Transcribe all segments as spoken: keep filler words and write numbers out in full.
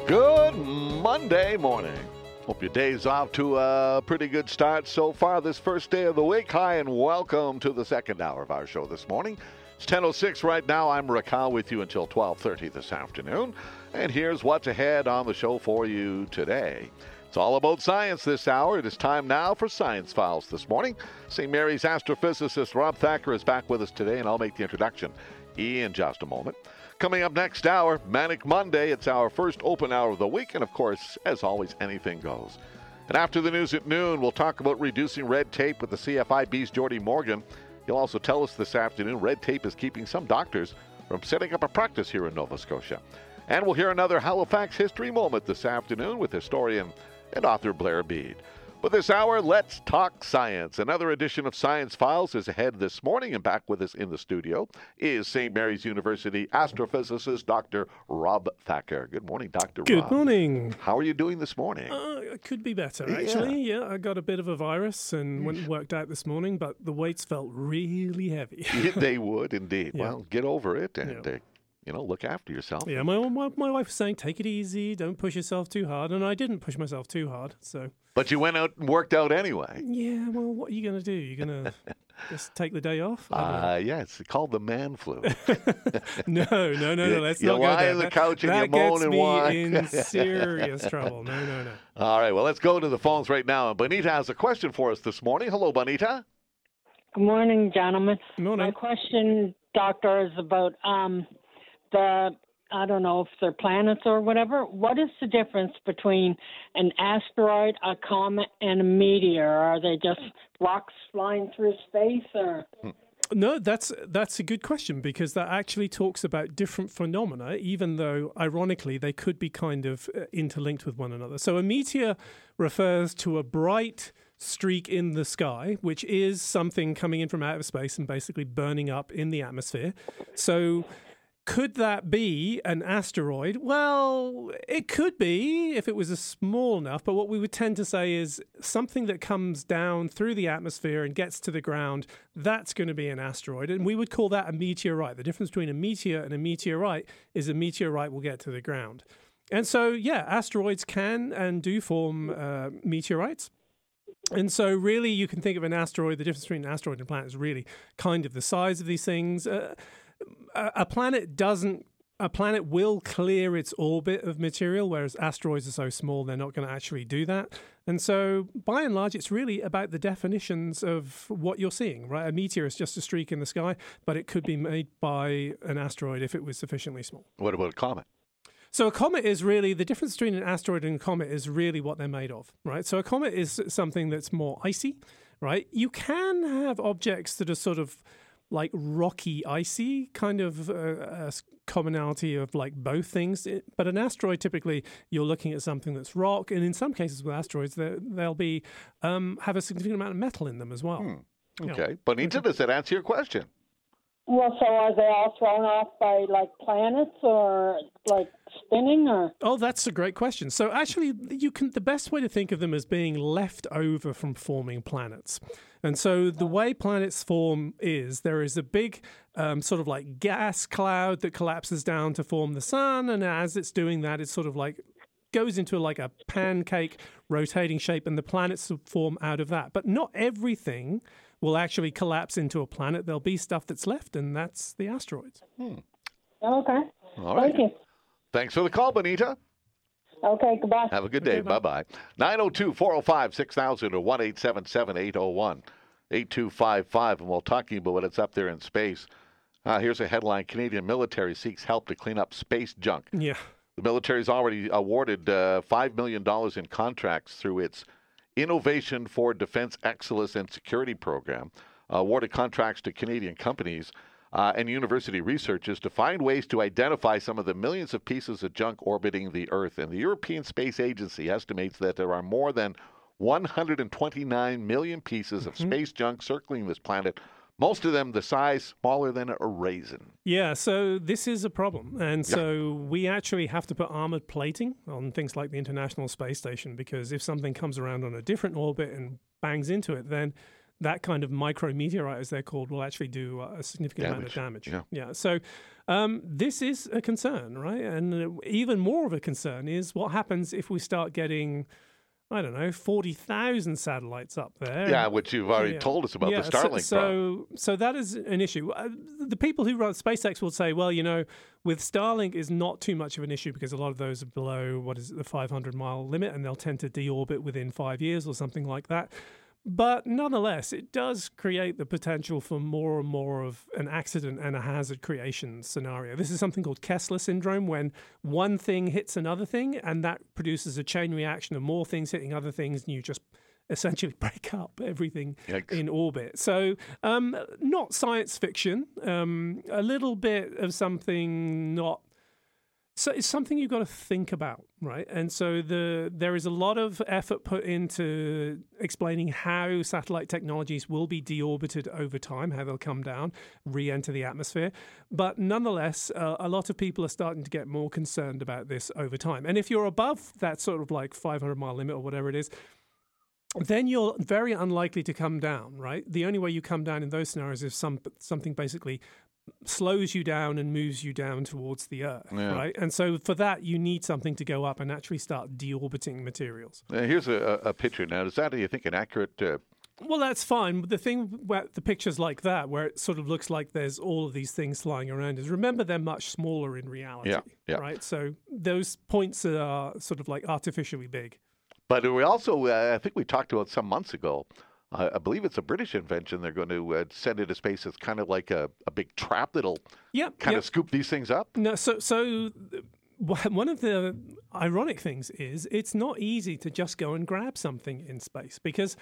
Good Monday morning. Hope your day's off to a pretty good start so far this first day of the week. Hi, and welcome to the second hour of our show this morning. It's ten oh six right now. I'm Raquel with you until twelve thirty this afternoon. And here's what's ahead on the show for you today. It's all about science this hour. It is time now for Science Files this morning. Saint Mary's astrophysicist Rob Thacker is back with us today, and I'll make the introduction in just a moment. Coming up next hour, Manic Monday. It's our first open hour of the week, and of course, as always, anything goes. And after the news at noon, we'll talk about reducing red tape with the C F I B's Jordy Morgan. He'll also tell us this afternoon red tape is keeping some doctors from setting up a practice here in Nova Scotia. And we'll hear another Halifax history moment this afternoon with historian and author Blair Bede. But this hour, let's talk science. Another edition of Science Files is ahead this morning, and back with us in the studio is Saint Mary's University astrophysicist Doctor Rob Thacker. Good morning, Doctor Rob. Good morning. How are you doing this morning? Uh, it could be better, actually. Yeah. yeah, I got a bit of a virus and went and worked out this morning, but the weights felt really heavy. Yeah, they would indeed. Yeah. Well, get over it and Yeah. uh, you know, look after yourself. Yeah, my, my my wife was saying, take it easy, don't push yourself too hard, and I didn't push myself too hard, so... But you went out and worked out anyway. Yeah, well, what are you going to do? You're going to just take the day off? I don't Uh, yeah, it's called the man flu. know. no, no, no, You- no, let's you not go lie there. on the That- couch and you that moan gets and me whine. in serious trouble. No, no, no. All right, well, let's go to the phones right now. And Bonita has a question for us this morning. Hello, Bonita. Good morning, gentlemen. Morning. My question, doctor, is about um, the, I don't know if they're planets or whatever. What is the difference between an asteroid, a comet, and a meteor? Are they just rocks flying through space, or? No, that's that's a good question, because that actually talks about different phenomena, even though, ironically, they could be kind of uh, interlinked with one another. So a meteor refers to a bright streak in the sky, which is something coming in from outer space and basically burning up in the atmosphere. So could that be an asteroid? Well, it could be if it was a small enough, but what we would tend to say is something that comes down through the atmosphere and gets to the ground, that's going to be an asteroid, and we would call that a meteorite. The difference between a meteor and a meteorite is a meteorite will get to the ground. And so, yeah, asteroids can and do form uh, meteorites. And so really you can think of an asteroid, the difference between an asteroid and a planet is really kind of the size of these things. Uh, A planet doesn't, a planet will clear its orbit of material, whereas asteroids are so small, they're not going to actually do that. And so, by and large, it's really about the definitions of what you're seeing, right? A meteor is just a streak in the sky, but it could be made by an asteroid if it was sufficiently small. What about a comet? So a comet is really, the difference between an asteroid and a comet is really what they're made of, right? So a comet is something that's more icy, right? You can have objects that are sort of like rocky, icy, kind of uh, a commonality of like both things. It, but an asteroid, typically, you're looking at something that's rock, and in some cases with asteroids, they'll be um, have a significant amount of metal in them as well. Hmm. Okay. Yeah. Bonita, does that answer your question? Well, so are they all thrown off by, like, planets or, like, spinning, or? Oh, that's a great question. So actually, you can the best way to think of them as being left over from forming planets. And so the way planets form is there is a big um, sort of like gas cloud that collapses down to form the sun. And as it's doing that, it's sort of like goes into like a pancake rotating shape, and the planets form out of that. But not everything will actually collapse into a planet. There'll be stuff that's left, and that's the asteroids. Hmm. Okay. All right. Thank you. Thanks for the call, Bonita. Okay, goodbye. Have a good Okay, day. bye. Bye-bye. nine oh two, four oh five, six thousand or one eight seven seven, eight oh one, eight two five five. And we're talking about what's up there in space. Uh, here's a headline. Canadian military seeks help to clean up space junk. Yeah. The military's already awarded uh, five million dollars in contracts through its Innovation for Defense Excellence and Security program, uh, awarded contracts to Canadian companies uh, and university researchers to find ways to identify some of the millions of pieces of junk orbiting the Earth. And the European Space Agency estimates that there are more than one hundred twenty-nine million pieces of Mm-hmm. space junk circling this planet, most of them the size smaller than a raisin. Yeah, so this is a problem. And so we actually have to put armored plating on things like the International Space Station, because if something comes around on a different orbit and bangs into it, then that kind of micrometeorite, as they're called, will actually do a significant Damage. amount of damage. Yeah. yeah. So um, this is a concern, right? And even more of a concern is what happens if we start getting, I don't know, forty thousand satellites up there. Yeah, which you've already Yeah. told us about yeah, the Starlink so, problem. so, so that is an issue. Uh, the people who run SpaceX will say, well, you know, with Starlink is not too much of an issue because a lot of those are below, what is it, the five hundred mile limit, and they'll tend to deorbit within five years or something like that. But nonetheless, it does create the potential for more and more of an accident and a hazard creation scenario. This is something called Kessler syndrome, when one thing hits another thing, and that produces a chain reaction of more things hitting other things, and you just essentially break up everything Yikes. in orbit. So um, not science fiction, um, a little bit of something not... So it's something you've got to think about, right? And so the there is a lot of effort put into explaining how satellite technologies will be deorbited over time, how they'll come down, re-enter the atmosphere. But nonetheless, uh, a lot of people are starting to get more concerned about this over time. And if you're above that sort of like five hundred mile limit or whatever it is, then you're very unlikely to come down, right? The only way you come down in those scenarios is some something basically slows you down and moves you down towards the Earth, Yeah. right? And so for that, you need something to go up and actually start deorbiting materials. Uh, here's a, a picture now. Is that, do you think, an accurate... Uh, Well, that's fine. But the thing where the pictures like that, where it sort of looks like there's all of these things flying around, is remember they're much smaller in reality, Yeah, yeah. right? So those points are sort of like artificially big. But we also, uh, I think we talked about some months ago, uh, I believe it's a British invention. They're going to uh, send into space. It's kind of like a, a big trap that'll Yep. kind yep. of scoop these things up. No, so so one of the ironic things is it's not easy to just go and grab something in space, because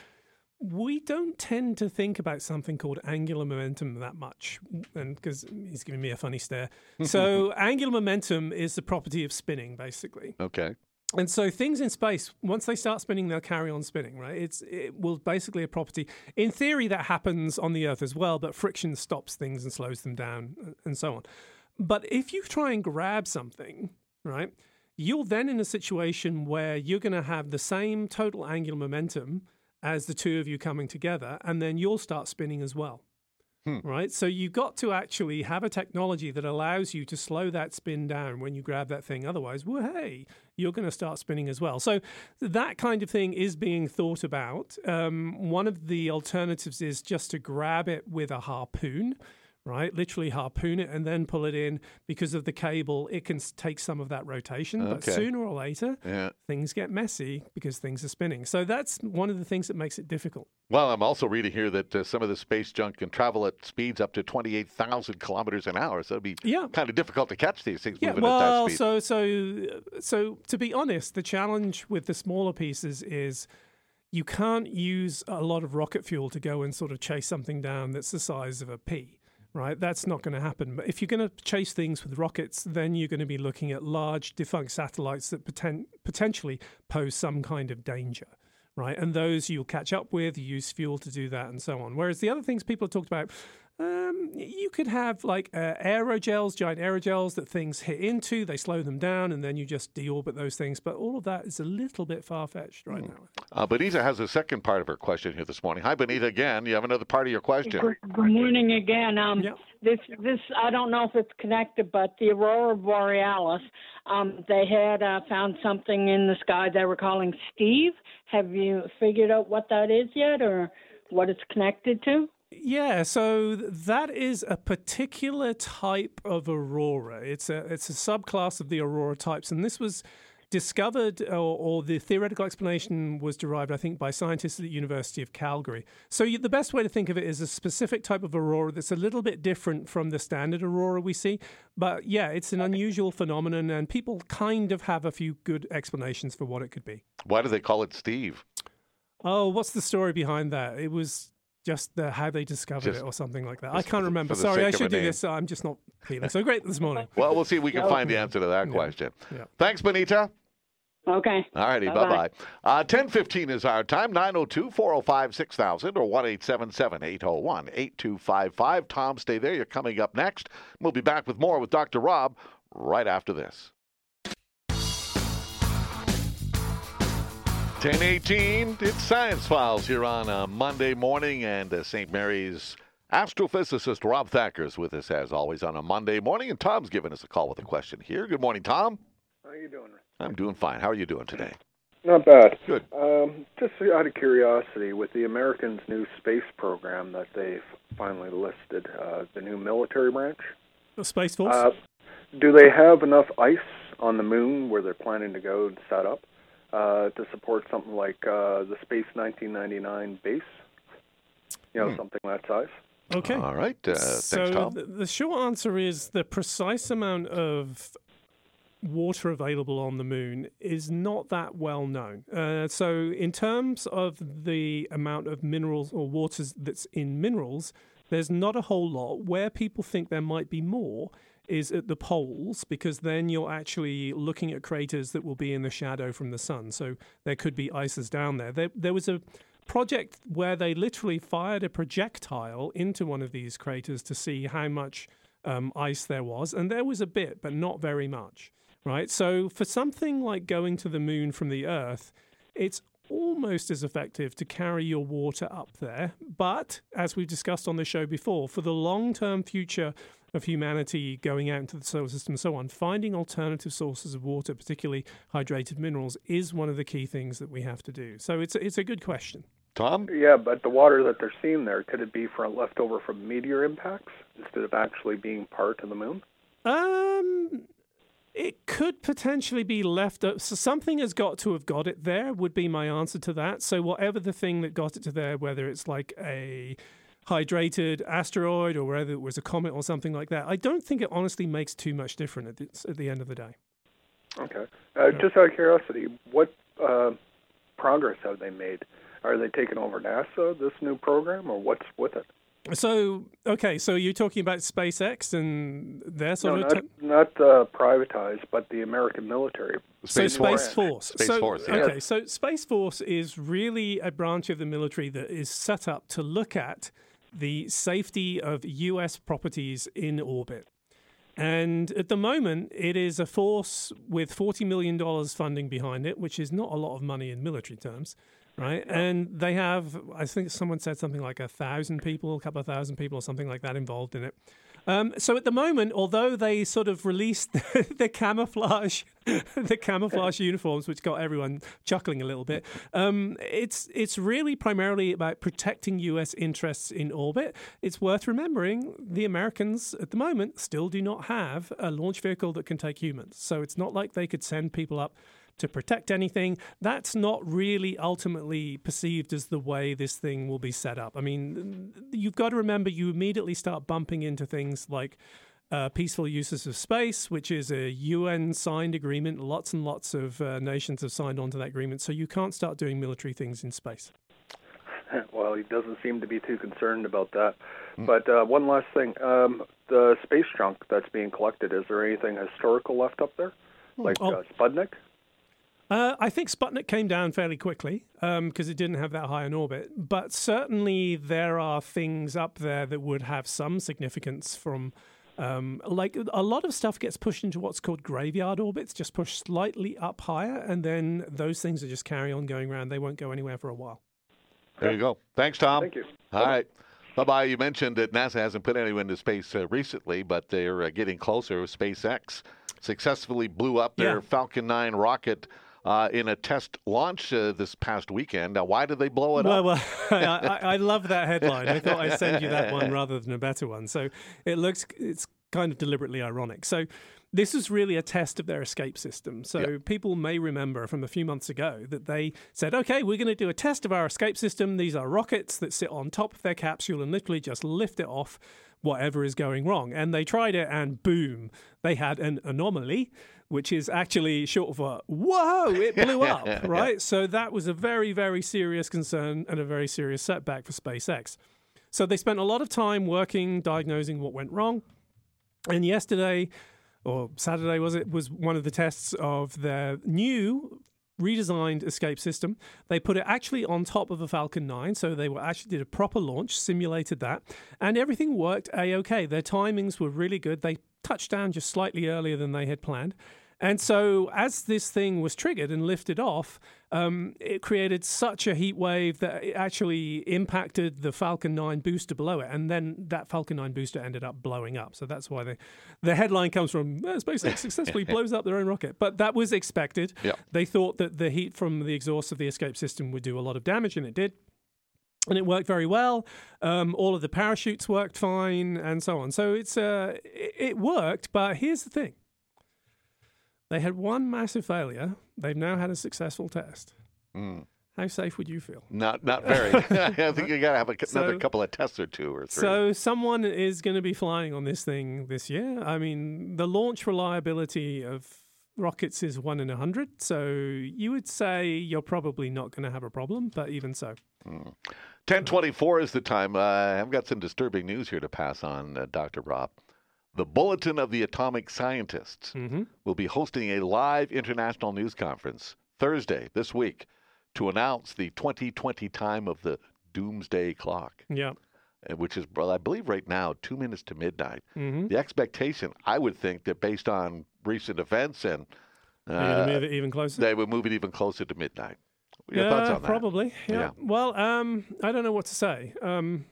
we don't tend to think about something called angular momentum that much. And because he's giving me a funny stare. So angular momentum is the property of spinning, basically. Okay. And so things in space, once they start spinning, they'll carry on spinning, right? It's it will basically a property. In theory, that happens on the Earth as well, but friction stops things and slows them down and so on. But if you try and grab something, right, you're then in a situation where you're going to have the same total angular momentum as the two of you coming together, and then you'll start spinning as well. Hmm. Right? So you've got to actually have a technology that allows you to slow that spin down when you grab that thing. Otherwise, well, hey, you're going to start spinning as well. So that kind of thing is being thought about. Um, one of the alternatives is just to grab it with a harpoon, right? Literally harpoon it and then pull it in. Because of the cable, it can take some of that rotation. Okay. But sooner or later, Yeah. things get messy because things are spinning. So that's one of the things that makes it difficult. Well, I'm also reading here that uh, some of the space junk can travel at speeds up to twenty-eight thousand kilometers an hour. So it'd be Yeah. kind of difficult to catch these things Yeah, moving well, at that speed. so so so to be honest, the challenge with the smaller pieces is you can't use a lot of rocket fuel to go and sort of chase something down that's the size of a pea, right? That's not going to happen. But if you're going to chase things with rockets, then you're going to be looking at large defunct satellites that poten- potentially pose some kind of danger. Right, and those you'll catch up with, you use fuel to do that, and so on. Whereas the other things people have talked about, um, you could have like uh, aerogels, giant aerogels that things hit into, they slow them down, and then you just deorbit those things. But all of that is a little bit far-fetched right now. Uh, Benita has a second part of her question here this morning. Hi, Benita, again. You have another part of your question. Good, good morning again. Um, Yeah. This, this, I don't know if it's connected, but the Aurora Borealis, um, they had uh, found something in the sky they were calling Steve. Have you figured out what that is yet, or what it's connected to? Yeah, so that is a particular type of aurora. It's a it's a subclass of the aurora types, and this was discovered, or, or the theoretical explanation was derived, I think, by scientists at the University of Calgary. So you, the best way to think of it is a specific type of aurora that's a little bit different from the standard aurora we see. But yeah, it's an unusual phenomenon, and people kind of have a few good explanations for what it could be. Why do they call it Steve? Oh, what's the story behind that? It was just the, how they discovered Just- it or something like that. just I can't for- remember. for the Sorry, sake I of a should do name. this. I'm just not feeling so great this morning. Well, we'll see if we can find the answer to that Yeah. question. Yeah. Thanks, Benita. Okay. All righty, Bye-bye. bye-bye. Uh, ten fifteen is our time, nine oh two, four oh five, six thousand or one eight seven seven, eight oh one, eight two five five. Tom, stay there. You're coming up next. We'll be back with more with Doctor Rob right after this. ten eighteen, it's Science Files here on a Monday morning, and uh, Saint Mary's astrophysicist Rob Thacker is with us as always on a Monday morning, and Tom's giving us a call with a question here. Good morning, Tom. How are you doing? I'm doing fine. How are you doing today? Not bad. Good. Um, just out of curiosity, with the Americans' new space program that they've finally listed, uh, the new military branch, The Space Force? uh, do they have enough ice on the moon where they're planning to go and set up uh, to support something like uh, the Space nineteen ninety-nine base? You know, Hmm. something that size? Okay. All right. Uh, so thanks, Tom. The, the short answer is the precise amount of water available on the moon is not that well known. Uh, so in terms of the amount of minerals or waters that's in minerals, there's not a whole lot. Where people think there might be more is at the poles, because then you're actually looking at craters that will be in the shadow from the sun. So there could be ices down there. There, there was a project where they literally fired a projectile into one of these craters to see how much um, ice there was, and there was a bit, but not very much, right? So for something like going to the moon from the Earth, it's almost as effective to carry your water up there. But as we've discussed on the show before, for the long-term future of humanity going out into the solar system and so on, finding alternative sources of water, particularly hydrated minerals, is one of the key things that we have to do. So it's a, it's a good question. Tom? Yeah, but the water that they're seeing there, could it be from leftover from meteor impacts instead of actually being part of the moon? Um, it could potentially be left up. So something has got to have got it there, would be my answer to that. So whatever the thing that got it to there, whether it's like a hydrated asteroid or whether it was a comet or something like that, I don't think it honestly makes too much difference at the, at the end of the day. Okay. Uh, just out of curiosity, what uh, progress have they made? Are they taking over NASA, this new program, or what's with it? So, okay, so you're talking about SpaceX and their sort No, of... not, Te- not uh, privatized, but the American military. So Space Space Force. Force. Space so, Force, yeah. Okay, so Space Force is really a branch of the military that is set up to look at the safety of U S properties in orbit. And at the moment, it is a force with forty million dollars funding behind it, which is not a lot of money in military terms, right? Yeah. And they have, I think someone said something like a thousand people, a couple of thousand people or something like that involved in it. Um, so at the moment, although they sort of released the, the camouflage, the camouflage uniforms, which got everyone chuckling a little bit, um, it's it's really primarily about protecting U S interests in orbit. It's worth remembering the Americans at the moment still do not have a launch vehicle that can take humans. So it's not like they could send people up to protect anything. That's not really ultimately perceived as the way this thing will be set up. I mean, you've got to remember you immediately start bumping into things like uh, peaceful uses of space, which is a U N-signed agreement. Lots and lots of uh, nations have signed on to that agreement, so you can't start doing military things in space. Well, he doesn't seem to be too concerned about that. Mm. But uh, one last thing. Um, the space junk that's being collected, is there anything historical left up there? Like oh. uh, Sputnik? Uh, I think Sputnik came down fairly quickly because um, it didn't have that high an orbit. But certainly there are things up there that would have some significance from, um, like a lot of stuff gets pushed into what's called graveyard orbits, just pushed slightly up higher, and then those things are just carry on going around. They won't go anywhere for a while. There you go. Thanks, Tom. Thank you. All right. Bye-bye. You mentioned that NASA hasn't put anyone into space uh, recently, but they're uh, getting closer. SpaceX successfully blew up their Yeah. Falcon nine rocket Uh, in a test launch uh, this past weekend. Now, why did they blow it well, up? Well, I, I love that headline. I thought I'd send you that one rather than a better one. So it looks, it's kind of deliberately ironic. So this is really a test of their escape system. So yeah. people may remember from a few months ago that they said, okay, we're going to do a test of our escape system. These are rockets that sit on top of their capsule and literally just lift it off whatever is going wrong. And they tried it and boom, they had an anomaly, which is actually short of a, whoa, it blew up, right? So that was a very, very serious concern and a very serious setback for SpaceX. So they spent a lot of time working, diagnosing what went wrong. And yesterday, or Saturday was it, was one of the tests of their new redesigned escape system. They put it actually on top of a Falcon nine, so they were actually did a proper launch, simulated that, and everything worked A-OK. Their timings were really good. They touched down just slightly earlier than they had planned. And so as this thing was triggered and lifted off, um, it created such a heat wave that it actually impacted the Falcon nine booster below it. And then that Falcon nine booster ended up blowing up. So that's why the, the headline comes from, eh, SpaceX successfully blows up their own rocket. But that was expected. Yep. They thought that the heat from the exhaust of the escape system would do a lot of damage, and it did. And it worked very well. Um, all of the parachutes worked fine, and so on. So it's uh, it, it worked, but here's the thing. They had one massive failure. They've now had a successful test. Mm. How safe would you feel? Not not very. I think you got to have a, So- another couple of tests or two or three. So someone is going to be flying on this thing this year. I mean, the launch reliability of rockets is one in a hundred. So you would say you're probably not going to have a problem, but even so. Mm. ten twenty-four is the time. Uh, I've got some disturbing news here to pass on, uh, Doctor Rob. The Bulletin of the Atomic Scientists Mm-hmm. will be hosting a live international news conference Thursday this week to announce the twenty twenty time of the doomsday clock, Yeah. uh, which is, well, I believe right now, two minutes to midnight. Mm-hmm. The expectation, I would think, that based on recent events and You're going to uh, move it even closer? they would move it even closer to midnight. What are your yeah, thoughts on that? probably. Yeah. Yeah. Well, um, I don't know what to say. Um,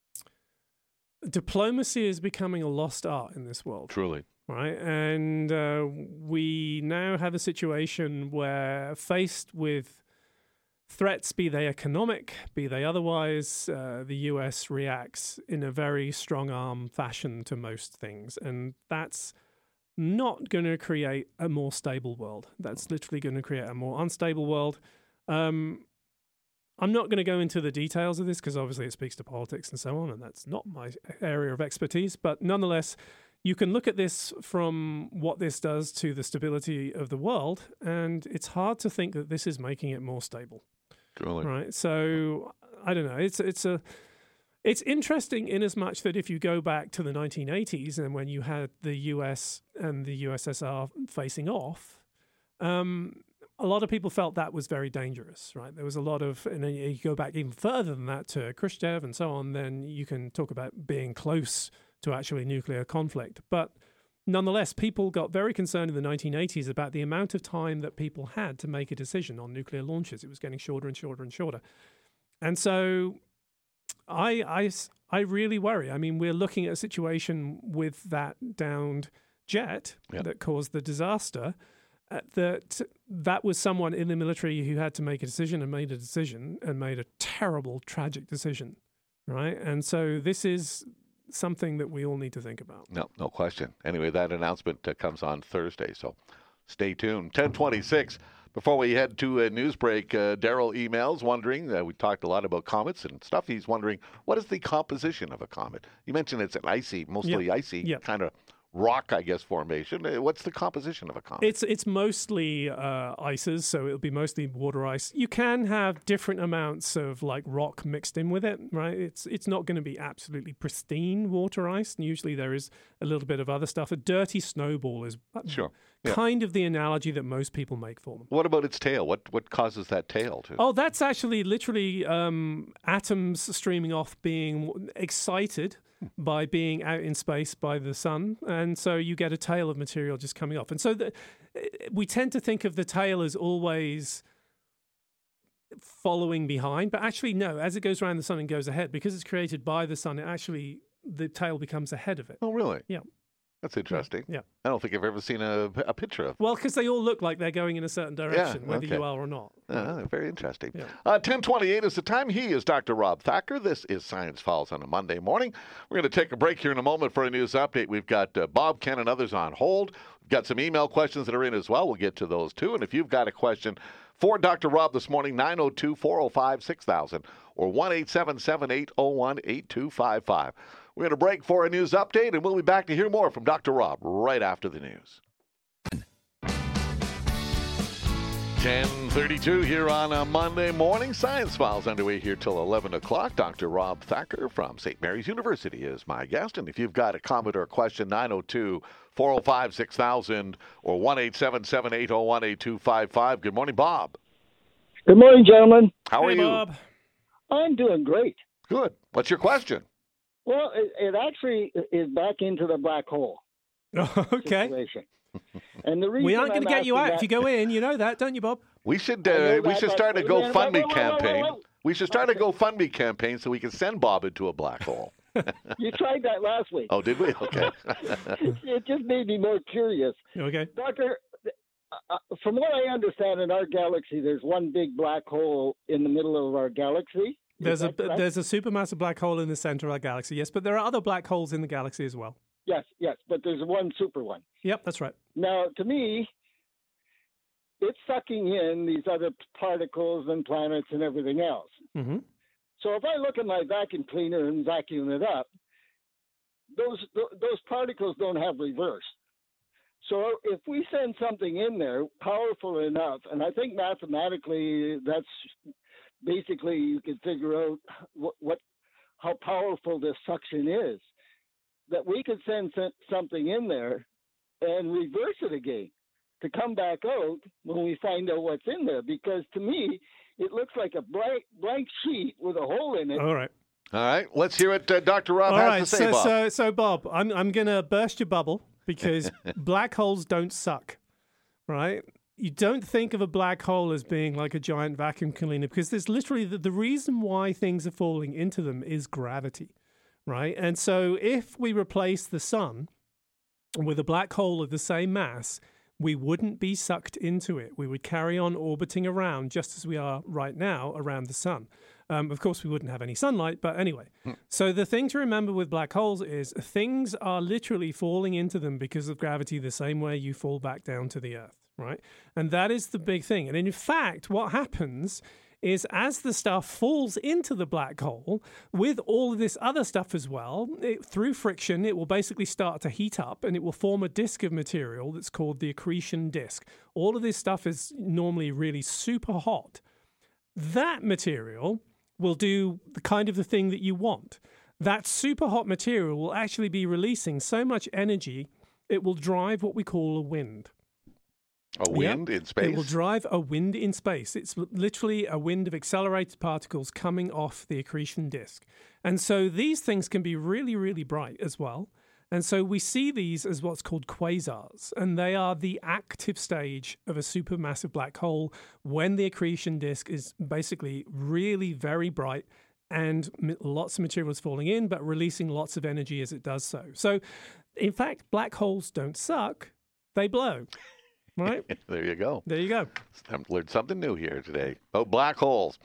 diplomacy is becoming a lost art in this world, Truly. right? And uh, we now have a situation where, faced with threats, be they economic, be they otherwise, uh, the U S reacts in a very strong arm fashion to most things. And that's not going to create a more stable world. That's literally going to create a more unstable world. Um, I'm not going to go into the details of this because obviously it speaks to politics and so on, and that's not my area of expertise. But nonetheless, you can look at this from what this does to the stability of the world, and it's hard to think that this is making it more stable. Truly. Right. So I don't know. It's it's a it's interesting in as much that if you go back to the nineteen eighties and when you had the U S and the U S S R facing off, um, a lot of people felt that was very dangerous. Right. There was a lot of, and then you go back even further than that to Khrushchev and so on. Then you can talk about being close to actually nuclear conflict, but nonetheless, people got very concerned in the nineteen eighties about the amount of time that people had to make a decision on nuclear launches. It was getting shorter and shorter and shorter. And so I, I, I really worry. I mean, we're looking at a situation with that downed jet Yep. that caused the disaster, uh, that that was someone in the military who had to make a decision and made a decision and made a terrible, tragic decision, right? And so this is something that we all need to think about. No, no question. Anyway, that announcement uh, comes on Thursday, so stay tuned. ten twenty-six. Before we head to a news break, uh, Daryl emails wondering, uh, we talked a lot about comets and stuff. He's wondering, what is the composition of a comet? You mentioned it's an icy, mostly Yep. icy Yep. kind of rock, I guess, formation. Uh, What's the composition of a comet? It's it's mostly uh, ices, so it'll be mostly water ice. You can have different amounts of like rock mixed in with it, right? It's it's not going to be absolutely pristine water ice. And usually there is a little bit of other stuff. A dirty snowball is Sure. Yeah. kind of the analogy that most people make for them. What about its tail? What what causes that tail to? Oh, that's actually literally um, atoms streaming off, being excited by being out in space by the sun, and so you get a tail of material just coming off. And so the, we tend to think of the tail as always following behind, but actually no. As it goes around the sun and goes ahead, because it's created by the sun, it actually the tail becomes ahead of it. Oh, really? Yeah. That's interesting. Yeah. I don't think I've ever seen a, a picture of. Well, because they all look like they're going in a certain direction, whether okay. you are or not. Uh, very interesting. Yeah. Uh, ten twenty-eight is the time. He is Doctor Rob Thacker. This is Science Files on a Monday morning. We're going to take a break here in a moment for a news update. We've got uh, Bob, Ken, and others on hold. We've got some email questions that are in as well. We'll get to those too. And if you've got a question for Doctor Rob this morning, nine oh two, four oh five, six thousand or one eight seven seven, eight oh one, eight two five five. We're going to break for a news update, and we'll be back to hear more from Doctor Rob right after the news. ten thirty-two here on a Monday morning. Science Files underway here till eleven o'clock. Doctor Rob Thacker from Saint Mary's University is my guest. And if you've got a comment or a question, nine oh two, four oh five, six thousand or one eight seven seven, eight oh one, eight two five five. Good morning, Bob. Good morning, gentlemen. How are Hey, you? Bob. I'm doing great. Good. What's your question? Well, it, it actually is back into the black hole Okay. situation. And the reason We aren't going to get you out that, if you go in. You know that, don't you, Bob? We should I uh, know we that, should but- start a wait, wait, wait, GoFundMe wait, wait, campaign. wait, wait. We should start a GoFundMe campaign so we can send Bob into a black hole. You tried that last week. Oh, did we? Okay. It just made me more curious. Okay. Doctor, uh, from what I understand, in our galaxy, there's one big black hole in the middle of our galaxy. Is There's a that correct? there's a supermassive black hole in the center of our galaxy, yes, but there are other black holes in the galaxy as well. Yes, yes, but there's one super one. Yep, that's right. Now, to me, it's sucking in these other particles and planets and everything else. Mm-hmm. So if I look at my vacuum cleaner and vacuum it up, those those particles don't have reverse. So if we send something in there powerful enough, and I think mathematically that's basically you can figure out what, what how powerful this suction is, that we could send something in there and reverse it again to come back out when we find out what's in there. Because to me, it looks like a blank blank sheet with a hole in it. All right. All right. Let's hear what uh, Doctor Rob All has right. to say, So, Bob. so, so, Bob, I'm I'm gonna burst your bubble because black holes don't suck, right? You don't think of a black hole as being like a giant vacuum cleaner because there's literally the, the reason why things are falling into them is gravity, right? And so if we replace the sun with a black hole of the same mass, we wouldn't be sucked into it. We would carry on orbiting around just as we are right now around the sun. Um, of course, we wouldn't have any sunlight, but anyway. Hmm. So the thing to remember with black holes is things are literally falling into them because of gravity the same way you fall back down to the Earth, right? And that is the big thing. And in fact, what happens is as the stuff falls into the black hole with all of this other stuff as well, it, through friction, it will basically start to heat up and it will form a disk of material that's called the accretion disk. All of this stuff is normally really super hot. That material will do the kind of the thing that you want. That super hot material will actually be releasing so much energy, it will drive what we call a wind. A wind Yep. in space? It will drive a wind in space. It's l- literally a wind of accelerated particles coming off the accretion disk. And so these things can be really, really bright as well. And so we see these as what's called quasars, and they are the active stage of a supermassive black hole when the accretion disk is basically really very bright and m- lots of material is falling in, but releasing lots of energy as it does so. So, in fact, black holes don't suck, they blow. Right? There you go. There you go. I've learned something new here today. Oh, black holes.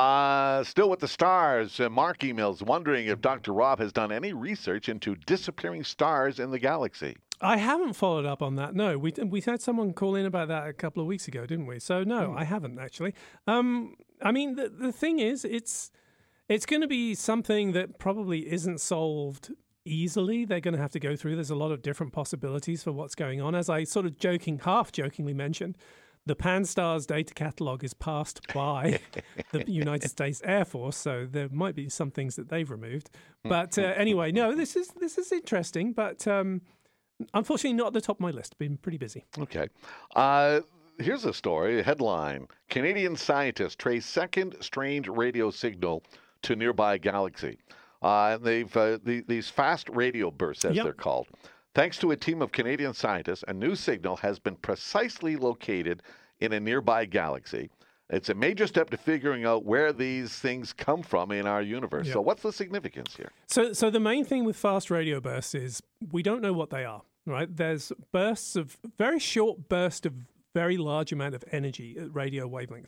Uh, still with the stars, uh, Mark emails wondering if Doctor Rob has done any research into disappearing stars in the galaxy. I haven't followed up on that. No, we we had someone call in about that a couple of weeks ago, didn't we? So no, Hmm. I haven't actually. Um, I mean, the the thing is, it's it's going to be something that probably isn't solved easily. They're going to have to go through. There's a lot of different possibilities for what's going on. As I sort of joking, half jokingly mentioned, the Pan-STARRS data catalog is passed by the United States Air Force, so there might be some things that they've removed. But uh, anyway, no, this is this is interesting, but um, unfortunately not at the top of my list. Been pretty busy. Okay. Uh, here's a story, a headline. Canadian scientists trace second strange radio signal to nearby galaxy. Uh, they've uh, the, these fast radio bursts, as Yep. they're called. Thanks to a team of Canadian scientists, a new signal has been precisely located in a nearby galaxy. It's a major step to figuring out where these things come from in our universe. Yep. So what's the significance here? So, so the main thing with fast radio bursts is we don't know what they are, right? There's bursts of very short burst of very large amount of energy at radio wavelength.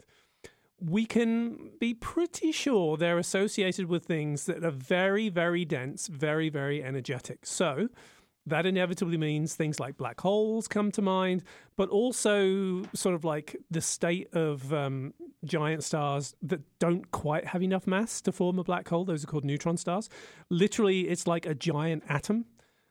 We can be pretty sure they're associated with things that are very, very dense, very, very energetic. So that inevitably means things like black holes come to mind, but also sort of like the state of um, giant stars that don't quite have enough mass to form a black hole. Those are called neutron stars. Literally, it's like a giant atom.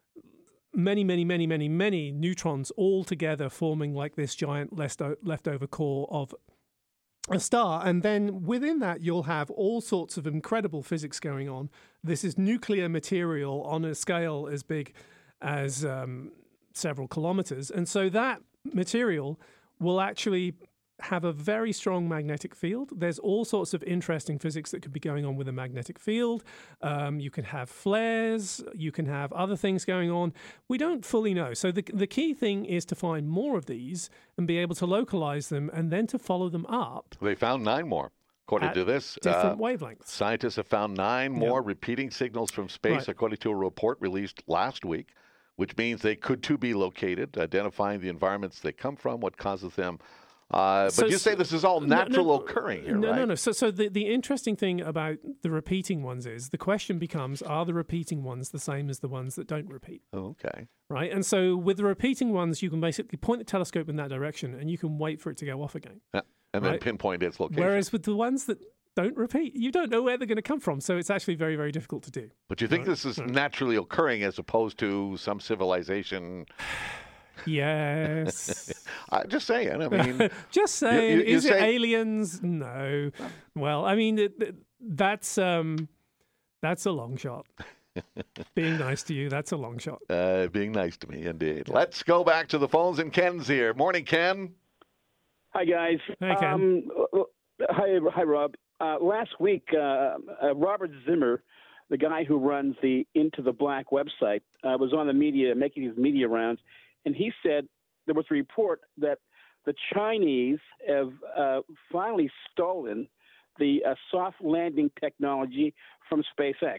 Many, many, many, many, many neutrons all together forming like this giant lefto- leftover core of a star. And then within that, you'll have all sorts of incredible physics going on. This is nuclear material on a scale as big as um, several kilometers. And so that material will actually have a very strong magnetic field. There's all sorts of interesting physics that could be going on with a magnetic field. Um, you can have flares. You can have other things going on. We don't fully know. So the the key thing is to find more of these and be able to localize them and then to follow them up. They found nine more. According to this, different uh, wavelengths. Scientists have found nine more Yep. repeating signals from space, Right. according to a report released last week, which means they could too be located, identifying the environments they come from, what causes them. Uh, So- but you say this is all No, no, natural occurring here, no, right? No, no, So, so the, the interesting thing about the repeating ones is the question becomes, are the repeating ones the same as the ones that don't repeat? Okay. Right? And so with the repeating ones, you can basically point the telescope in that direction and you can wait for it to go off again. Yeah. And then Right. pinpoint its location. Whereas with the ones that don't repeat, you don't know where they're going to come from. So it's actually very, very difficult to do. but you think Right. this is naturally occurring as opposed to some civilization? Yes. I'm just saying. I mean, Just saying, you- you is it say- aliens? No. Well, I mean, it, it- that's um, that's a long shot. Being nice to you, that's a long shot. uh, being nice to me, indeed. Let's go back to the phones, and Ken's here. Morning, Ken. Hi, guys. Hey, Ken. Um, uh, hi, hi, Rob. Uh, last week, uh, uh, Robert Zimmer, the guy who runs the Into the Black website, uh, was on the media, making his media rounds, and he said there was a report that the Chinese have uh, finally stolen the uh, soft landing technology from SpaceX.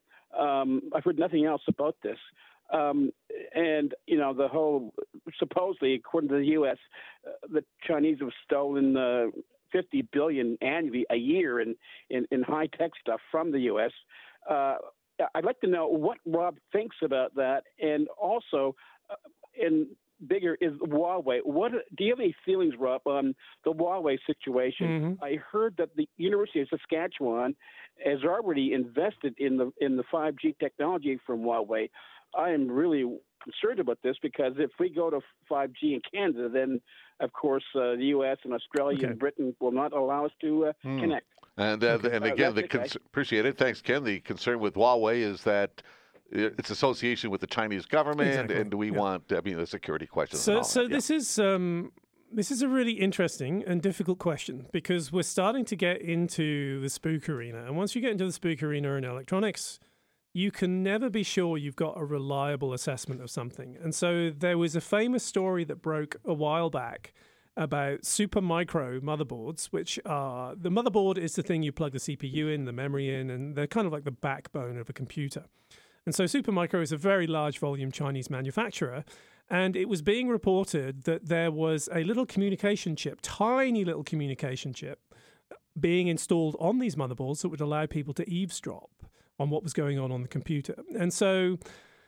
Um, I've heard nothing else about this. Um, and, you know, the whole, supposedly, according to the U S, uh, the Chinese have stolen uh, fifty billion dollars annually a year in, in, in high-tech stuff from the U S. Uh, I'd like to know what Rob thinks about that. And also, uh, in bigger is Huawei. What do you have any feelings, Rob, on the Huawei situation? Mhm. I heard that the University of Saskatchewan has already invested in the in the five G technology from Huawei. I am really concerned about this because if we go to five G in Canada, then of course uh, the U S and Australia Okay. and Britain will not allow us to uh, Hmm. connect. And uh, Okay. and Uh, again, the that's it, guys. cons- appreciate it. Thanks, Ken. The concern with Huawei is that its association with the Chinese government, Exactly. and we Yeah. want, I mean, the security questions. and So, all so that. Yeah. this is um, this is a really interesting and difficult question because we're starting to get into the spook arena, and once you get into the spook arena in electronics, you can never be sure you've got a reliable assessment of something. And so there was a famous story that broke a while back about Supermicro motherboards, which are the motherboard is the thing you plug the C P U in, the memory in, and they're kind of like the backbone of a computer. And so Supermicro is a very large volume Chinese manufacturer. And it was being reported that there was a little communication chip, tiny little communication chip, being installed on these motherboards that would allow people to eavesdrop on what was going on on the computer. And so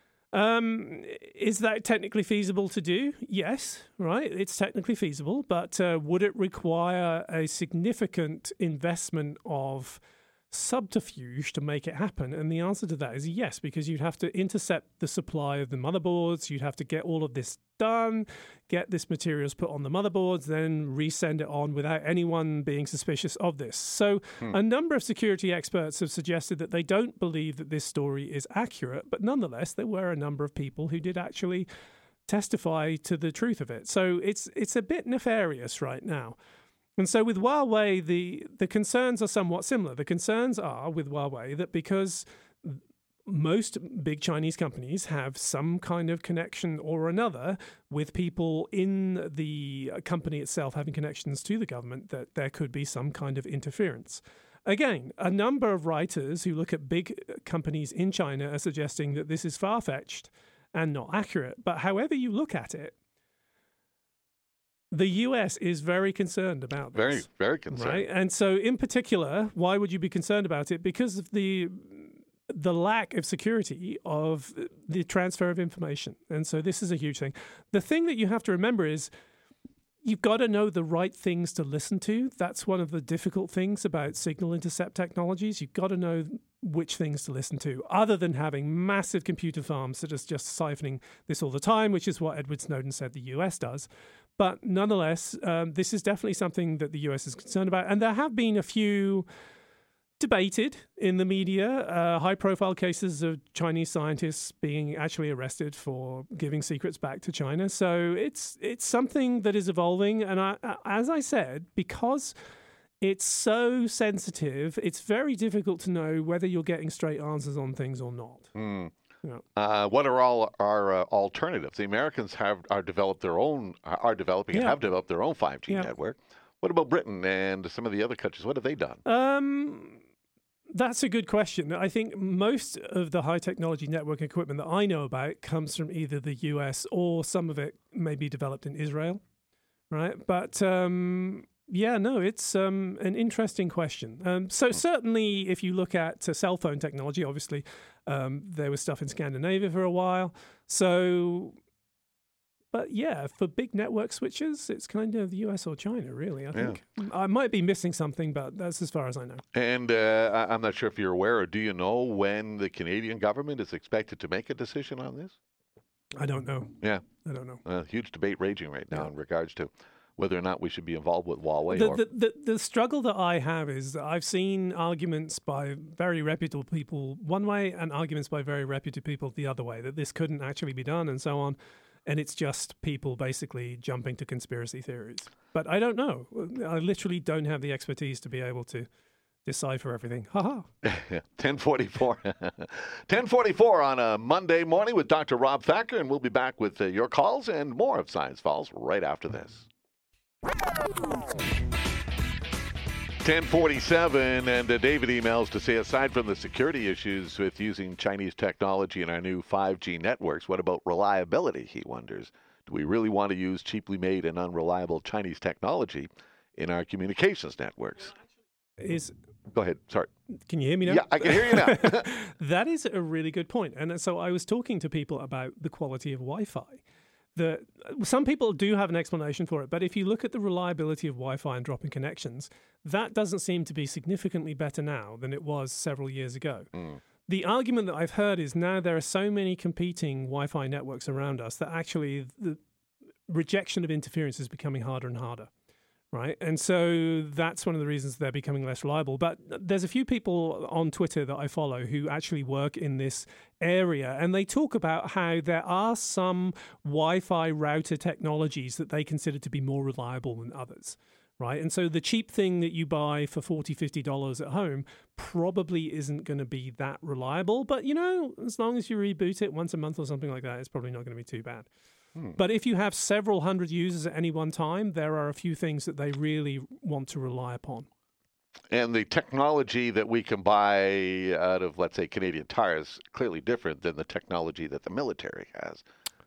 um, is that technically feasible to do? Yes, right? It's technically feasible, but uh, would it require a significant investment of subterfuge to make it happen? And the answer to that is yes, because you'd have to intercept the supply of the motherboards, you'd have to get all of this done, get this materials put on the motherboards, then resend it on without anyone being suspicious of this. So a number of security experts have suggested that they don't believe that this story is accurate, but nonetheless there were a number of people who did actually testify to the truth of it. So it's it's a bit nefarious right now. And so with Huawei, the, the concerns are somewhat similar. The concerns are with Huawei that because most big Chinese companies have some kind of connection or another with people in the company itself having connections to the government, that there could be some kind of interference. Again, a number of writers who look at big companies in China are suggesting that this is far-fetched and not accurate. But however you look at it, the U S is very concerned about this. Very, very concerned. Right. And so in particular, why would you be concerned about it? Because of the the lack of security of the transfer of information. And so this is a huge thing. The thing that you have to remember is you've got to know the right things to listen to. That's one of the difficult things about signal intercept technologies. You've got to know which things to listen to, other than having massive computer farms that are just siphoning this all the time, which is what Edward Snowden said the U S does. But nonetheless, um, this is definitely something that the U S is concerned about. And there have been a few debated in the media, uh, high-profile cases of Chinese scientists being actually arrested for giving secrets back to China. So it's it's something that is evolving. And I, as I said, because it's so sensitive, it's very difficult to know whether you're getting straight answers on things or not. Mm. Yeah. Uh, what are all our uh, alternatives? The Americans have are developed their own, are developing and Yeah. have developed their own five G Yeah. network. What about Britain and some of the other countries? What have they done? Um, that's a good question. I think most of the high technology network equipment that I know about comes from either the U S or some of it may be developed in Israel, right? But um, yeah, no, it's um, an interesting question. Um, so certainly, if you look at uh, cell phone technology, obviously um, there was stuff in Scandinavia for a while. So. But yeah, for big network switches, it's kind of the U S or China, really, I think. I might be missing something, but that's as far as I know. And uh, I- I'm not sure if you're aware, or do you know when the Canadian government is expected to make a decision on this? I don't know. Yeah. I don't know. A huge debate raging right now Yeah. in regards to whether or not we should be involved with Huawei. The, or... the, the, the struggle that I have is that I've seen arguments by very reputable people one way and arguments by very reputable people the other way, that this couldn't actually be done and so on. And it's just people basically jumping to conspiracy theories. But I don't know. I literally don't have the expertise to be able to decipher everything. Ha ha. ten forty-four. ten forty-four on a Monday morning with Doctor Rob Thacker, and we'll be back with uh, your calls and more of Science Falls right after this. ten forty-seven, and uh, David emails to say, aside from the security issues with using Chinese technology in our new five G networks, what about reliability, he wonders. Do we really want to use cheaply made and unreliable Chinese technology in our communications networks? Is Go ahead. Sorry. Can you hear me now? Yeah, I can hear you now. That is a really good point. And so I was talking to people about the quality of Wi-Fi. The, some people do have an explanation for it, but if you look at the reliability of Wi-Fi and drop-in connections, that doesn't seem to be significantly better now than it was several years ago. Mm. The argument that I've heard is now there are so many competing Wi-Fi networks around us that actually the rejection of interference is becoming harder and harder. Right. And so that's one of the reasons they're becoming less reliable. But there's a few people on Twitter that I follow who actually work in this area, and they talk about how there are some Wi-Fi router technologies that they consider to be more reliable than others. Right. And so the cheap thing that you buy for forty dollars, fifty dollars at home probably isn't going to be that reliable. But, you know, as long as you reboot it once a month or something like that, it's probably not going to be too bad. But if you have several hundred users at any one time, there are a few things that they really want to rely upon. And the technology that we can buy out of, let's say, Canadian Tire is clearly different than the technology that the military has.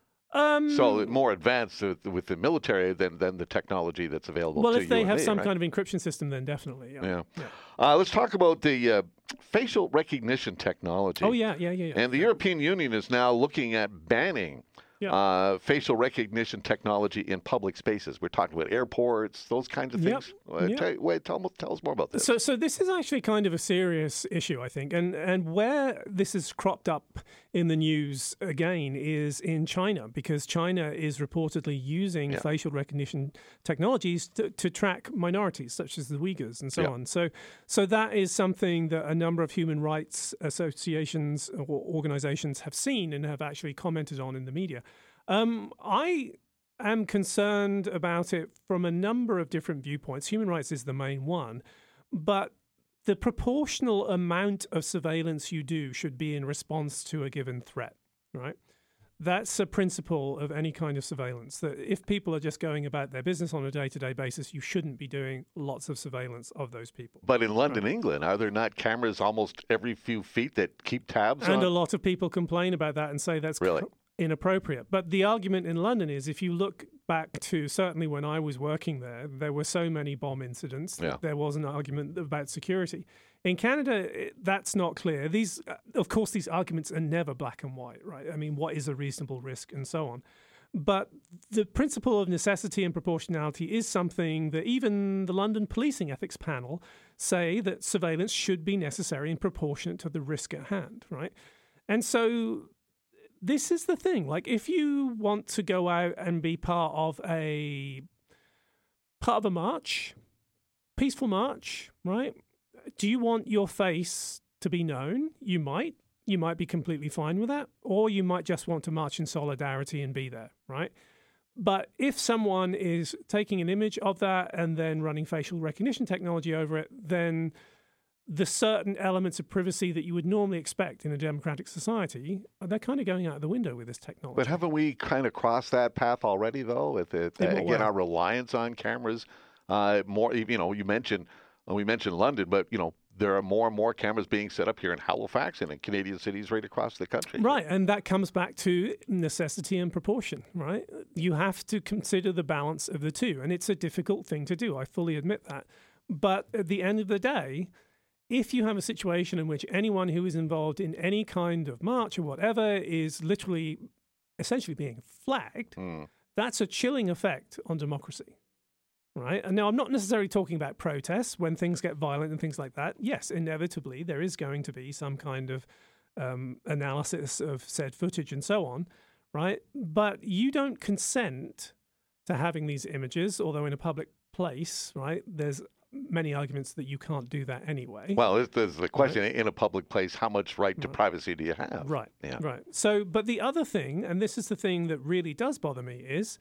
Um, so more advanced with, with the military than, than the technology that's available well, to if they you have and me, some right? kind of encryption system, then definitely. Yeah. Yeah. yeah. Uh, let's talk about the uh, facial recognition technology. Oh, yeah, yeah, yeah. yeah. And the European Union is now looking at banning Yeah. Uh, facial recognition technology in public spaces. We're talking about airports, those kinds of things. Yep. Uh, Yep. tell, wait, tell, tell us more about this. So, so this is actually kind of a serious issue, I think, and and where this has cropped up in the news again is in China, because China is reportedly using Yeah. facial recognition technologies to, to track minorities, such as the Uyghurs and so Yeah. on. So, so that is something that a number of human rights associations or organizations have seen and have actually commented on in the media. Um, I am concerned about it from a number of different viewpoints. Human rights is the main one, but the proportional amount of surveillance you do should be in response to a given threat, right? That's a principle of any kind of surveillance, that if people are just going about their business on a day-to-day basis, you shouldn't be doing lots of surveillance of those people. But in London, Right. England, are there not cameras almost every few feet that keep tabs And on? a lot of people complain about that and say that's Really? co- inappropriate. But the argument in London is, if you look back to certainly when I was working there, there were so many bomb incidents that Yeah. there was an argument about security. In Canada, it, that's not clear. These, uh, of course, these arguments are never black and white, right? I mean, what is a reasonable risk and so on. But the principle of necessity and proportionality is something that even the London Policing Ethics Panel say that surveillance should be necessary and proportionate to the risk at hand, right? And so this is the thing. Like, if you want to go out and be part of a part of a march, peaceful march, right? do you want your face to be known? You might. You might be completely fine with that, or you might just want to march in solidarity and be there, right? But if someone is taking an image of that and then running facial recognition technology over it, then the certain elements of privacy that you would normally expect in a democratic society, they're kind of going out the window with this technology. But haven't we kind of crossed that path already, though? With it, uh, again, way? our reliance on cameras, uh, more. You know, you mentioned we mentioned London, but you know, there are more and more cameras being set up here in Halifax and in Canadian cities right across the country. Right, and that comes back to necessity and proportion, right? You have to consider the balance of the two, and it's a difficult thing to do. I fully admit that. But at the end of the day, if you have a situation in which anyone who is involved in any kind of march or whatever is literally essentially being flagged, mm. that's a chilling effect on democracy. Right. And now I'm not necessarily talking about protests when things get violent and things like that. Yes, inevitably, there is going to be some kind of um, analysis of said footage and so on. Right. But you don't consent to having these images, although in a public place. Right. There's many arguments that you can't do that anyway. Well, there's the question right. in a public place, how much right to right. privacy do you have? Right. Yeah. Right. So but the other thing, and this is the thing that really does bother me, is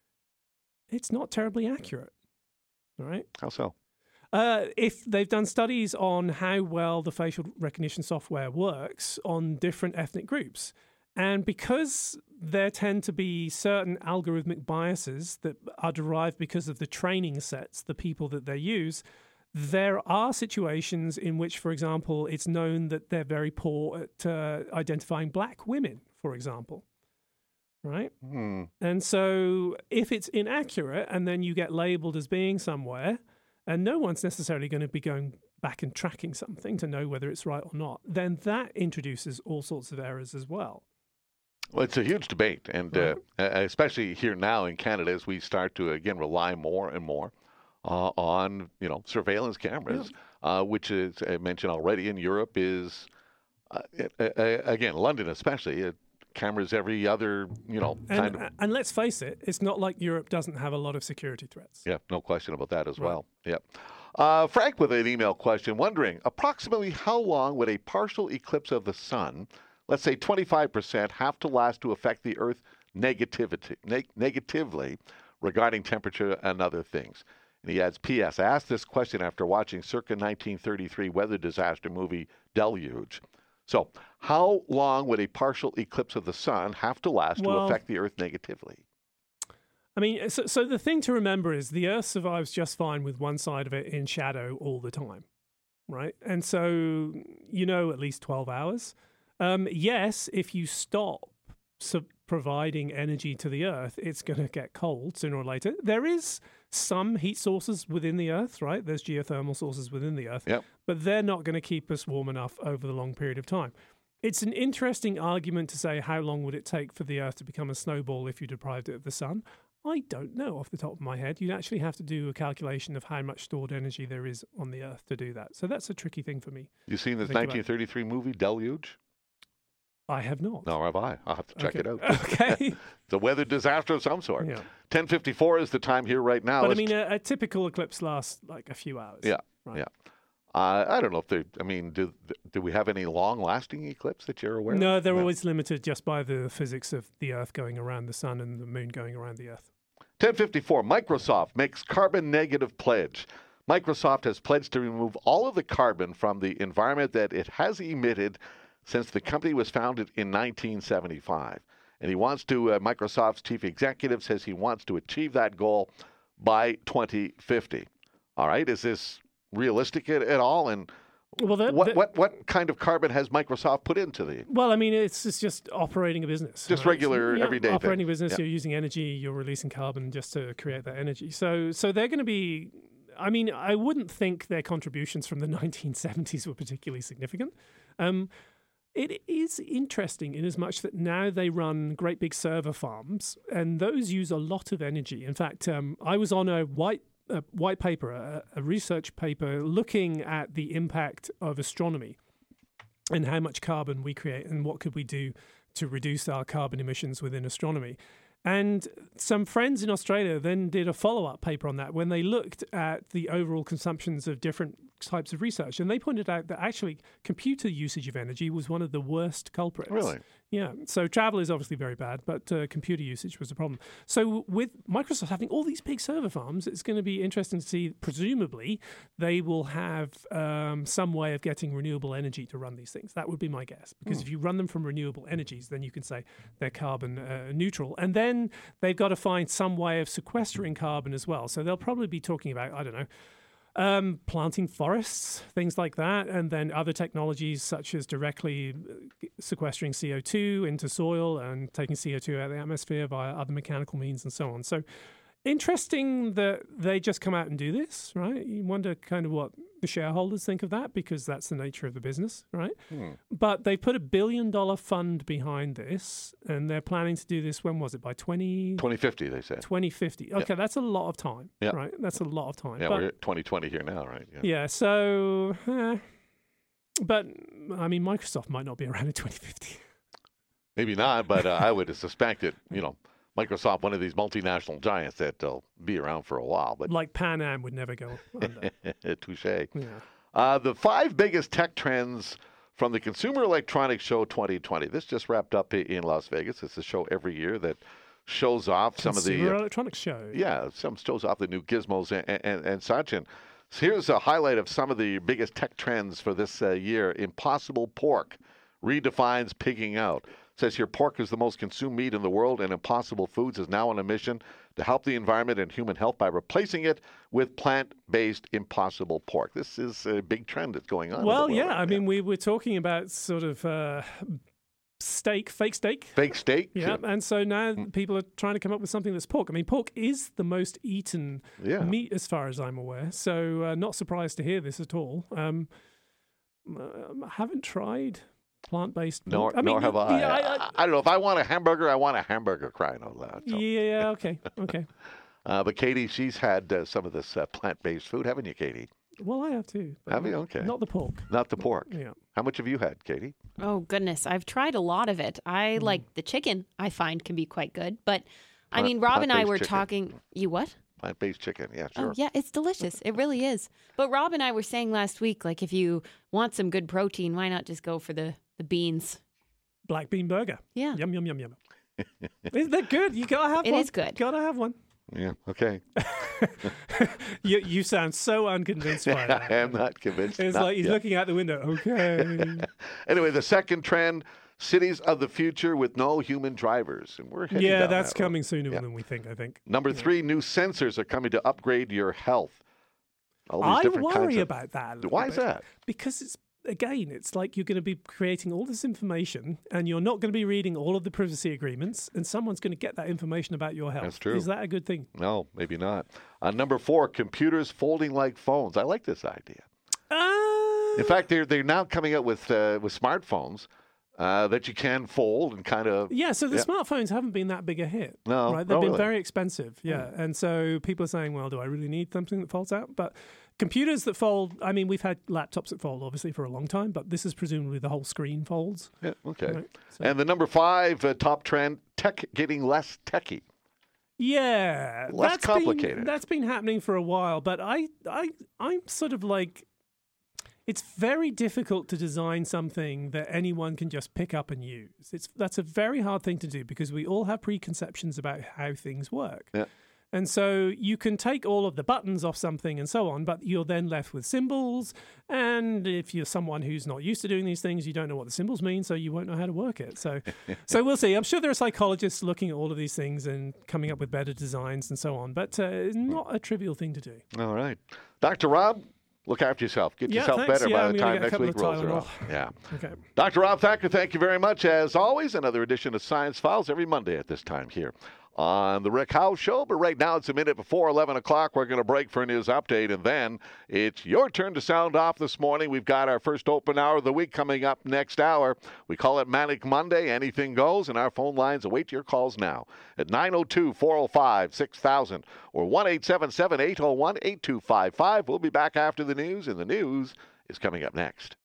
it's not terribly accurate. All right. How so? Uh, if they've done studies on how well the facial recognition software works on different ethnic groups, and because there tend to be certain algorithmic biases that are derived because of the training sets, the people that they use, there are situations in which, for example, it's known that they're very poor at uh, identifying black women, for example. Right? Hmm. And so if it's inaccurate and then you get labeled as being somewhere and no one's necessarily going to be going back and tracking something to know whether it's right or not, then that introduces all sorts of errors as well. Well, it's a huge debate, and right. uh, especially here now in Canada as we start to, again, rely more and more uh, on, you know, surveillance cameras, yeah. uh, which is, I mentioned already, in Europe is, uh, uh, again, London especially, uh, cameras every other, you know, kind and, of. And let's face it, it's not like Europe doesn't have a lot of security threats. Yeah, no question about that as right. well. Yeah. Uh, Frank with an email question, wondering approximately how long would a partial eclipse of the sun, let's say twenty-five percent, have to last to affect the Earth negativity, neg- negatively regarding temperature and other things? And he adds, P S I asked this question after watching circa nineteen thirty-three weather disaster movie Deluge. So, how long would a partial eclipse of the sun have to last well, to affect the Earth negatively? I mean, so, so the thing to remember is the Earth survives just fine with one side of it in shadow all the time, right? And so, you know, at least twelve hours. Um, yes, if you stop sub- providing energy to the Earth, it's going to get cold sooner or later. There is some heat sources within the Earth, right? There's geothermal sources within the Earth, yep. but they're not going to keep us warm enough over the long period of time. It's an interesting argument to say how long would it take for the Earth to become a snowball if you deprived it of the sun. I don't know off the top of my head. You'd actually have to do a calculation of how much stored energy there is on the Earth to do that. So that's a tricky thing for me. You seen this nineteen thirty-three about. movie, Deluge? I have not. Nor have I. I'll have to check okay. it out. Okay. It's a weather disaster of some sort. Yeah. ten fifty-four is the time here right now. But it's I mean, a, a typical eclipse lasts like a few hours. Yeah. Right. Yeah. Uh, I don't know if they, I mean, do do we have any long-lasting eclipse that you're aware no, of? they're No, they're always limited just by the physics of the Earth going around the sun and the moon going around the Earth. ten fifty-four, Microsoft makes carbon negative pledge. Microsoft has pledged to remove all of the carbon from the environment that it has emitted since the company was founded in nineteen seventy-five. And he wants to, uh, Microsoft's chief executive says he wants to achieve that goal by twenty fifty. All right, is this realistic at, at all? And well, that, what, that, what what kind of carbon has Microsoft put into the... Well, I mean, it's, it's just operating a business. Just right? regular, yeah, everyday operating thing. a business, Yeah. You're using energy, you're releasing carbon just to create that energy. So, so they're going to be... I mean, I wouldn't think their contributions from the nineteen seventies were particularly significant. Um, it is interesting in as much that now they run great big server farms, and those use a lot of energy. In fact, um, I was on a white a white paper, a, a research paper, looking at the impact of astronomy and how much carbon we create and what could we do to reduce our carbon emissions within astronomy. And some friends in Australia then did a follow-up paper on that when they looked at the overall consumptions of different types of research. And they pointed out that actually computer usage of energy was one of the worst culprits. Really? Yeah. So travel is obviously very bad, but uh, computer usage was a problem. So with Microsoft having all these big server farms, it's going to be interesting to see, presumably, they will have um, some way of getting renewable energy to run these things. That would be my guess. Because mm. if you run them from renewable energies, then you can say they're carbon uh, neutral. And then they've got to find some way of sequestering carbon as well. So they'll probably be talking about, I don't know, Um, planting forests, things like that, and then other technologies such as directly sequestering C O two into soil and taking C O two out of the atmosphere via other mechanical means and so on. So interesting that they just come out and do this, right? You wonder kind of what the shareholders think of that, because that's the nature of the business, right? Hmm. But they put a billion dollar fund behind this, and they're planning to do this, when was it, by twenty... twenty fifty, they said. twenty fifty. Okay, yep. That's a lot of time, yep. right? That's a lot of time. Yeah, but, we're at twenty twenty here now, right? Yeah, yeah so... Eh, but, I mean, Microsoft might not be around in twenty fifty. Maybe not, but uh, I would suspect that, you know, Microsoft, one of these multinational giants that will be around for a while. But like Pan Am would never go under. Touche. Yeah. Uh, the five biggest tech trends from the Consumer Electronics Show twenty twenty. This just wrapped up in Las Vegas. It's a show every year that shows off some Consumer of the... Consumer Electronics Show. Yeah, some shows off the new gizmos and, and, and such. And here's a highlight of some of the biggest tech trends for this uh, year. Impossible Pork redefines pigging out. It says here, pork is the most consumed meat in the world, and Impossible Foods is now on a mission to help the environment and human health by replacing it with plant-based Impossible Pork. This is a big trend that's going on. Well, yeah, right I mean, we were talking about sort of uh, steak, fake steak. Fake steak? Yeah, and so now mm. people are trying to come up with something that's pork. I mean, pork is the most eaten yeah. meat as far as I'm aware, so uh, not surprised to hear this at all. Um, I haven't tried... plant-based. Nor, I mean, nor have I. Yeah, I, I. I don't know. If I want a hamburger, I want a hamburger, crying out loud. So. Yeah, okay, okay. uh, but Katie, she's had uh, some of this uh, plant-based food, haven't you, Katie? Well, I have too. Have you? Okay. Not the pork. Not the pork. Yeah. How much have you had, Katie? Oh, goodness. I've tried a lot of it. I mm. like the chicken, I find can be quite good. But, I plant, mean, Rob and I were chicken. talking... You what? Plant-based chicken, yeah, sure. Oh, yeah, it's delicious. It really is. But Rob and I were saying last week, like, if you want some good protein, why not just go for the, the beans? Black bean burger. Yeah. Yum, yum, yum, yum. Isn't that good? You gotta have it one. It is good. Gotta have one. Yeah, okay. you you sound so unconvinced by that. I am not convinced. It's not like he's yet. looking out the window. Okay. Anyway, the second trend, cities of the future with no human drivers. And we're heading Yeah, down that's that road. coming sooner yeah. than we think, I think. Number yeah. three, new sensors are coming to upgrade your health. All these I different worry kinds of... about that. Why is bit. that? Because it's Again, it's like you're going to be creating all this information and you're not going to be reading all of the privacy agreements, and someone's going to get that information about your health. That's true. Is that a good thing? No, maybe not. Uh, number four, computers folding like phones. I like this idea. Uh, In fact, they're, they're now coming out with, uh, with smartphones uh, that you can fold and kind of... Yeah, so the yeah. smartphones haven't been that big a hit. No, right? They've oh, been really? very expensive, yeah. Mm. And so people are saying, well, do I really need something that folds out? But... computers that fold, I mean, we've had laptops that fold, obviously, for a long time, but this is presumably the whole screen folds. Yeah, okay. Right? So. And the number five uh, top trend, tech getting less techy. Yeah. Less that's complicated. Been, that's been happening for a while, but I, I, I'm sort of like, it's very difficult to design something that anyone can just pick up and use. It's That's a very hard thing to do because we all have preconceptions about how things work. Yeah. And so you can take all of the buttons off something and so on, but you're then left with symbols. And if you're someone who's not used to doing these things, you don't know what the symbols mean, so you won't know how to work it. So so we'll see. I'm sure there are psychologists looking at all of these things and coming up with better designs and so on, but uh, it's not a trivial thing to do. All right. Doctor Rob, look after yourself. Get yeah, yourself thanks. better yeah, by I'm the gonna time get a next couple week of rolls Tylenol. around. Yeah. Okay. Doctor Rob Thacker, thank you very much. As always, another edition of Science Files every Monday at this time here on The Rick Howe Show. But right now it's a minute before eleven o'clock. We're going to break for a news update, and then it's your turn to sound off this morning. We've got our first open hour of the week coming up next hour. We call it Manic Monday. Anything goes, and our phone lines await your calls now at nine oh two, four oh five, six thousand or one eight seven seven, eight oh one, eight two five five. We'll be back after the news, and the news is coming up next.